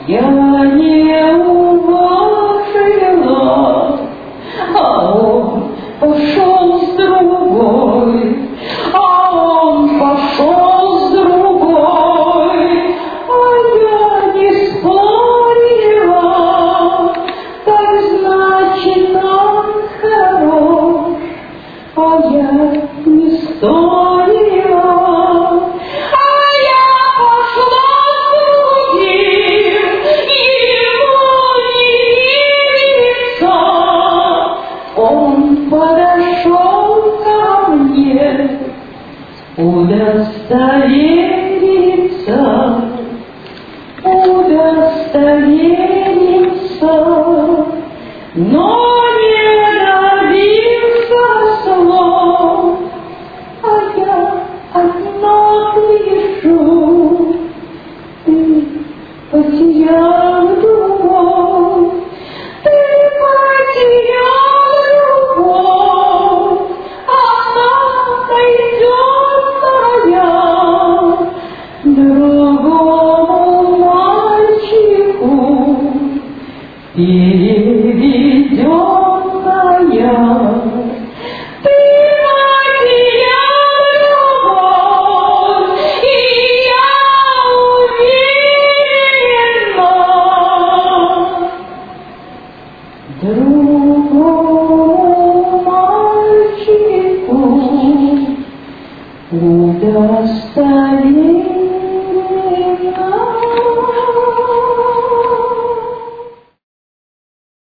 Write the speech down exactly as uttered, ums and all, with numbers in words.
Я не уважила, а он пошел с другой, а он пошел с другой, а я не спорила, так значит он хорош, а я не спорила. Удостовериться, удостовериться, но не добился слов, а я одно пишу, ты потерял любовь, ты потерял любовь, она найдет моя другому мальчику переведенная. Ты потерял любовь, и я уверена, другому мальчику удостовериться.